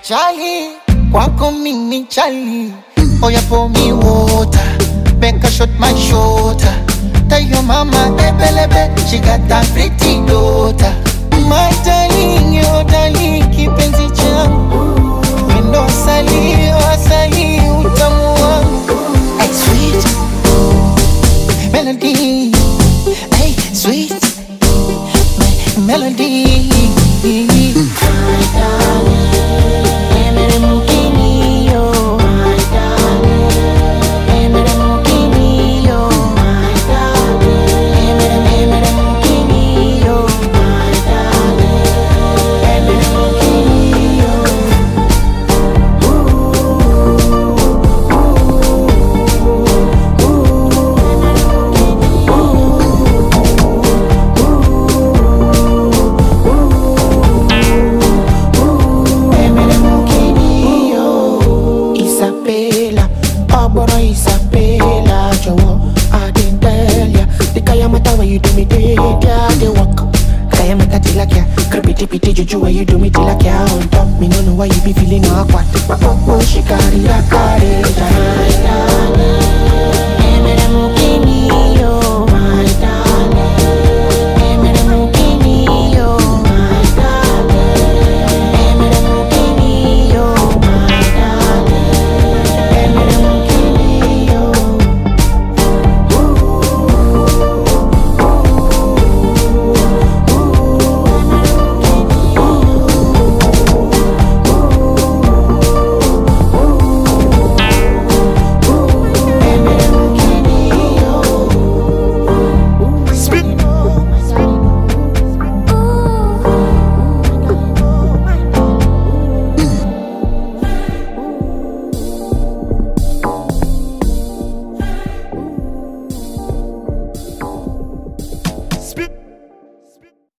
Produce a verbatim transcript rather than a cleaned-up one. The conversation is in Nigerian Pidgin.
Charlie, kwako mimi Charlie. Oh yeah, pour me water, make a shot my shoulder. Tell your mama, ebelebe, she got that pretty daughter. My darling, your darling, kipenzi changu. Wendo asali, asali, utamu wangu. Hey, sweet melody, hey, sweet melody. My darling. Pity juju why you do me till I can't on top. Me no know why you be feeling awkward. But oh, she carry a carry.